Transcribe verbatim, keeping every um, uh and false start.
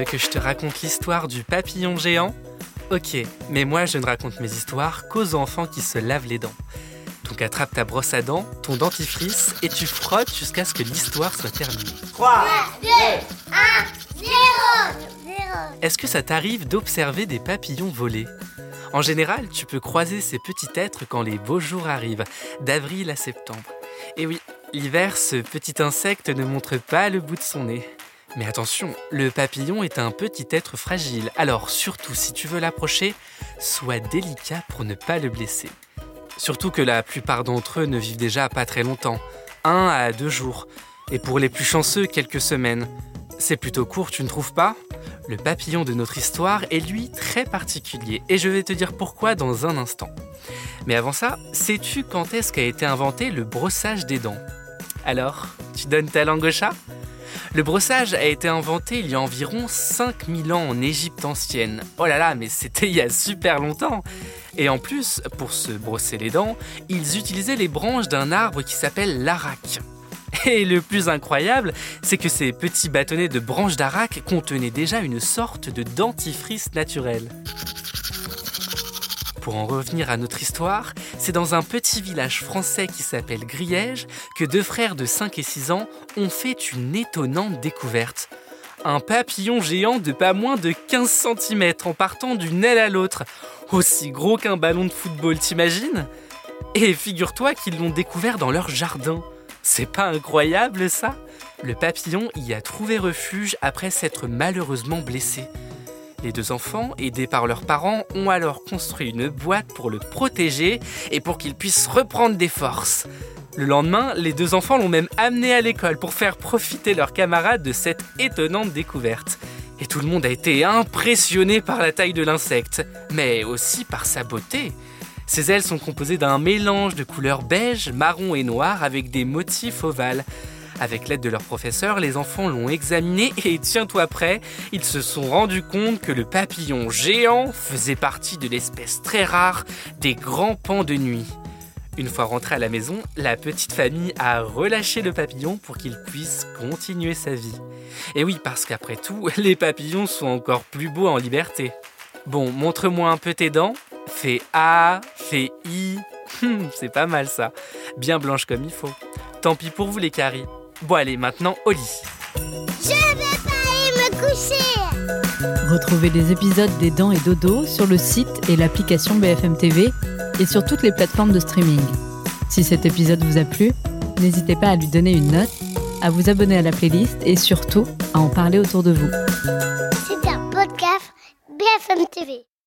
veux que je te raconte l'histoire du papillon géant ? Ok, mais moi je ne raconte mes histoires qu'aux enfants qui se lavent les dents. Donc attrape ta brosse à dents, ton dentifrice et tu frottes jusqu'à ce que l'histoire soit terminée. trois, deux, un, zéro. Est-ce que ça t'arrive d'observer des papillons voler ? En général, tu peux croiser ces petits êtres quand les beaux jours arrivent, d'avril à septembre. Et oui, l'hiver, ce petit insecte ne montre pas le bout de son nez. Mais attention, le papillon est un petit être fragile, alors surtout si tu veux l'approcher, sois délicat pour ne pas le blesser. Surtout que la plupart d'entre eux ne vivent déjà pas très longtemps, un à deux jours, et pour les plus chanceux, quelques semaines. C'est plutôt court, tu ne trouves pas ? Le papillon de notre histoire est lui très particulier, et je vais te dire pourquoi dans un instant. Mais avant ça, sais-tu quand est-ce qu'a été inventé le brossage des dents ? Alors, tu donnes ta langue au chat ? Le brossage a été inventé il y a environ cinq mille ans en Égypte ancienne. Oh là là, mais c'était il y a super longtemps. Et en plus, pour se brosser les dents, ils utilisaient les branches d'un arbre qui s'appelle l'arak. Et le plus incroyable, c'est que ces petits bâtonnets de branches d'arak contenaient déjà une sorte de dentifrice naturel. Pour en revenir à notre histoire, c'est dans un petit village français qui s'appelle Griège que deux frères de cinq et six ans ont fait une étonnante découverte. Un papillon géant de pas moins de quinze centimètres en partant d'une aile à l'autre. Aussi gros qu'un ballon de football, t'imagines ? Et figure-toi qu'ils l'ont découvert dans leur jardin. C'est pas incroyable ça ? Le papillon y a trouvé refuge après s'être malheureusement blessé. Les deux enfants, aidés par leurs parents, ont alors construit une boîte pour le protéger et pour qu'il puisse reprendre des forces. Le lendemain, les deux enfants l'ont même amené à l'école pour faire profiter leurs camarades de cette étonnante découverte. Et tout le monde a été impressionné par la taille de l'insecte, mais aussi par sa beauté. Ses ailes sont composées d'un mélange de couleurs beige, marron et noir avec des motifs ovales. Avec l'aide de leur professeur, les enfants l'ont examiné et tiens-toi prêt, ils se sont rendus compte que le papillon géant faisait partie de l'espèce très rare des grands pans de nuit. Une fois rentré à la maison, la petite famille a relâché le papillon pour qu'il puisse continuer sa vie. Et oui, parce qu'après tout, les papillons sont encore plus beaux en liberté. Bon, montre-moi un peu tes dents. Fais A, fais I. Hum, c'est pas mal ça. Bien blanche comme il faut. Tant pis pour vous les caries. Bon allez, maintenant au lit. Je vais pas aller me coucher. Retrouvez les épisodes des Dents et Dodo sur le site et l'application B F M T V et sur toutes les plateformes de streaming. Si cet épisode vous a plu, n'hésitez pas à lui donner une note, à vous abonner à la playlist et surtout à en parler autour de vous. C'est un podcast B F M T V.